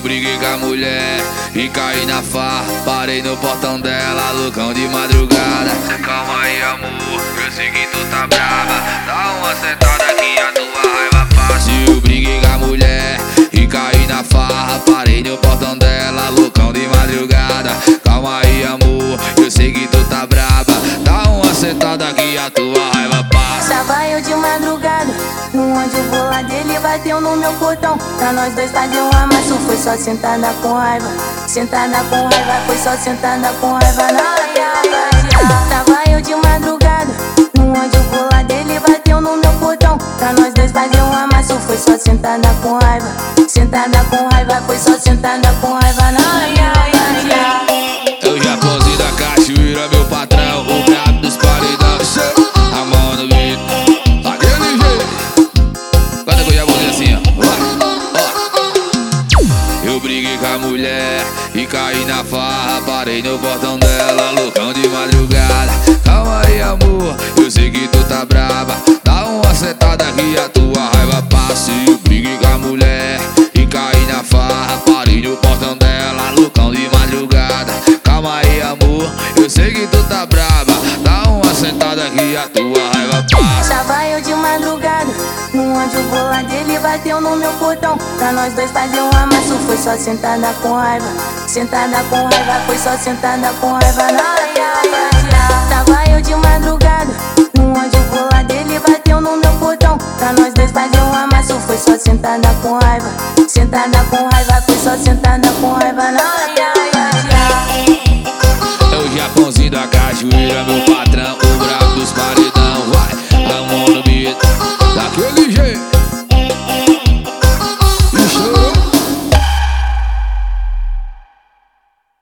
briguei com a mulher e caí na farra. Parei no portão dela, loucão de madrugada. Calma aí, amor, eu sei que tu tá brava. Dá uma sentada que a tua raiva passa. Eu briguei com a mulher e caí na farra. Parei no portão dela, loucão de madrugada. Calma aí, amor, eu sei que tu tá brava. Dá uma sentada que a tua raiva passa. Tava eu de madrugada, no onde o bola dele bateu no meu portão. Pra nós dois fazer um amasso, foi só sentada com raiva. Sentada com raiva, foi só sentada com raiva na raiva. Tava eu de madrugada, no onde o bola dele bateu no meu portão. Pra nós dois fazer um amasso, foi só sentada com raiva. Sentada com raiva, foi só sentada com raiva na raiva. Eu já posei da cachoeira, meu patrão, o brabo dos paredão. A mão no vidro, aquele jeito. Quando eu já posei assim, ó, ó. Eu briguei com a mulher e caí na farra. Parei no portão dela, loucão de madrugada. Calma aí, amor, eu sei que tu tá brava. Dá uma sentada que a tua raiva passa. Eu briguei com a mulher e caí na farra. Parei no portão dela, loucão de madrugada. Calma aí, amor, eu sei que tu tá brava. Dá uma sentada que a tua raiva passa. Tava eu de madrugada, no onde o bola dele bateu no meu portão. Pra nós dois fazer um amasso, foi só sentada com raiva. Sentada com raiva, foi só sentada com raiva na raiva. Tava eu de madrugada, no onde o bola dele bateu no meu portão. Pra nós dois fazer um amasso, foi só sentada com raiva. Sentada com raiva, foi só sentada com raiva na raiva.